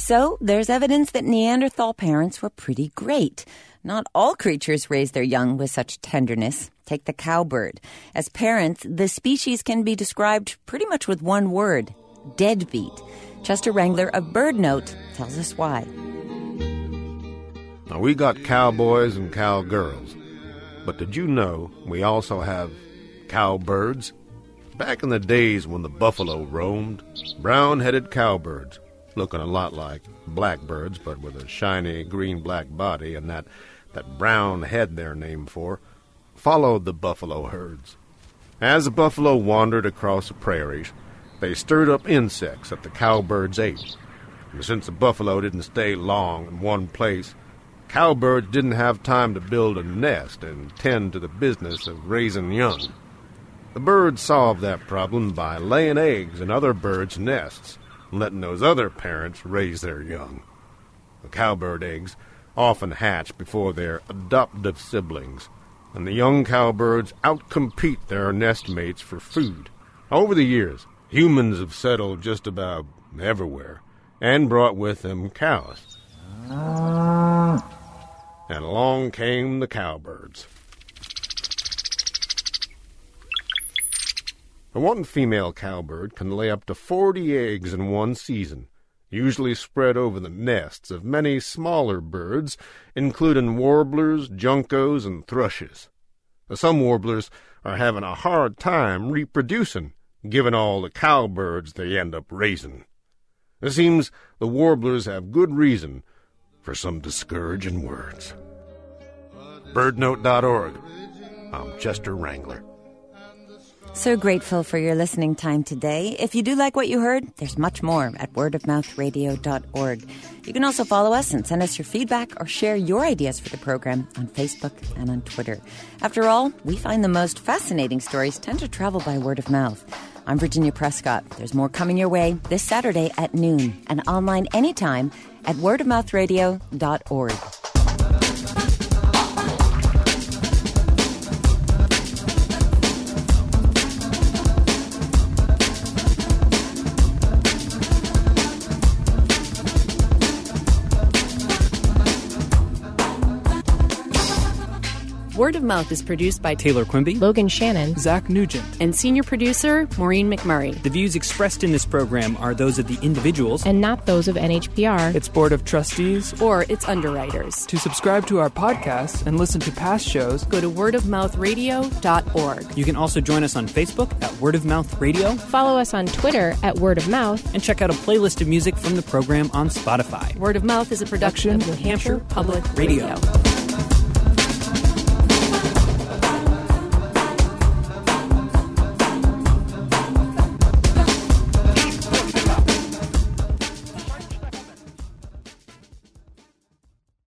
So there's evidence that Neanderthal parents were pretty great. Not all creatures raise their young with such tenderness. Take the cowbird. As parents, the species can be described pretty much with one word: deadbeat. Chester Wrangler of BirdNote tells us why. Now, we got cowboys and cowgirls, but did you know we also have cowbirds? Back in the days when the buffalo roamed, brown-headed cowbirds, looking a lot like blackbirds but with a shiny green-black body and that brown head they're named for, followed the buffalo herds. As the buffalo wandered across the prairies, they stirred up insects that the cowbirds ate. And since the buffalo didn't stay long in one place, cowbirds didn't have time to build a nest and tend to the business of raising young. The birds solved that problem by laying eggs in other birds' nests and letting those other parents raise their young. The cowbird eggs often hatch before their adoptive siblings, and the young cowbirds outcompete their nest mates for food. Over the years, humans have settled just about everywhere and brought with them cows. And along came the cowbirds. One female cowbird can lay up to 40 eggs in one season, usually spread over the nests of many smaller birds, including warblers, juncos, and thrushes. Some warblers are having a hard time reproducing, given all the cowbirds they end up raising. It seems the warblers have good reason for some discouraging words. BirdNote.org. I'm Chester Wrangler. So grateful for your listening time today. If you do like what you heard, there's much more at wordofmouthradio.org. You can also follow us and send us your feedback or share your ideas for the program on Facebook and on Twitter. After all, we find the most fascinating stories tend to travel by word of mouth. I'm Virginia Prescott. There's more coming your way this Saturday at noon and online anytime at wordofmouthradio.org. Word of Mouth is produced by Taylor Quimby, Logan Shannon, Zach Nugent, and senior producer Maureen McMurray. The views expressed in this program are those of the individuals and not those of NHPR, its Board of Trustees, or its underwriters. To subscribe to our podcast and listen to past shows, go to wordofmouthradio.org. You can also join us on Facebook at Word of Mouth Radio. Follow us on Twitter at Word of Mouth. And check out a playlist of music from the program on Spotify. Word of Mouth is a production of New Hampshire Public Radio.